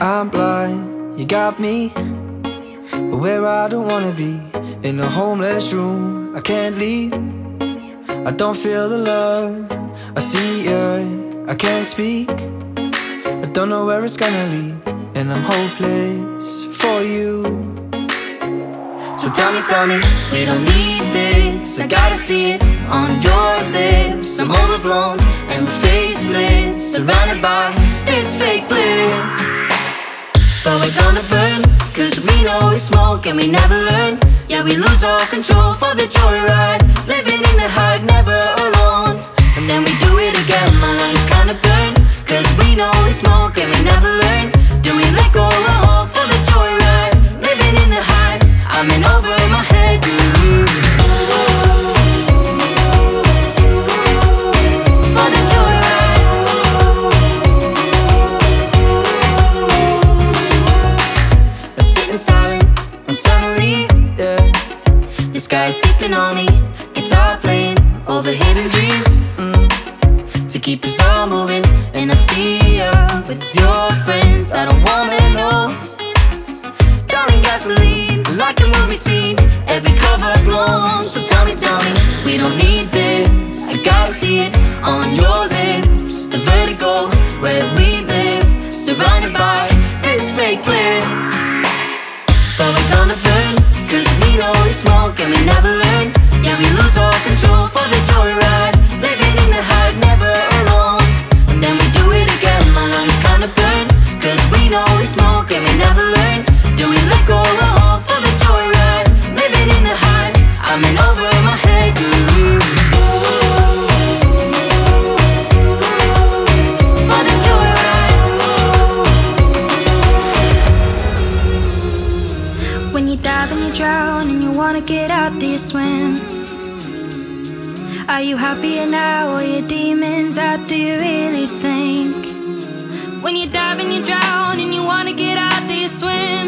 I'm blind, you got me, but where I don't wanna be. In a homeless room, I can't leave. I don't feel the love, I see you, I can't speak. I don't know where it's gonna lead, and I'm hopeless for you. So tell me, we don't need this. I gotta see it on your lips. I'm overblown and faceless, surrounded by this fake bliss. But we're gonna burn, cause we know we smoke and we never learn. Yeah, we lose all control for the joyride, living in the hype, never alone. And then we do it again, my lungs kinda burn, cause we know we smoke and we never learn. Do we let go or hold for the joyride, living in the hype, I'm in over my head. For the joyride. I sit in silence and suddenly, yeah, this guy's sipping on me, guitar playing over hidden dreams, to keep us all moving. And I see you with your friends, I don't wanna know. Darling, gasoline, like a movie scene, every cover blown. So tell me, we don't need this. I gotta see it on your lips, the vertigo where we live, surrounded by this fake bliss. But we're gonna burn, cause we know we smoke and we never learn. Yeah, we lose all control for the joyride, living in the hype, never alone. And then we do it again, my lungs kinda burn, cause we know we smoke and we never learn. Do we let go or hold for the joyride, living in the hype, I'm in over my head. For the joyride. When you dive and you drown and you wanna get out, do you swim? Are you happier now or your demons out, do you really think? When you dive and you drown and you wanna get out, do you swim?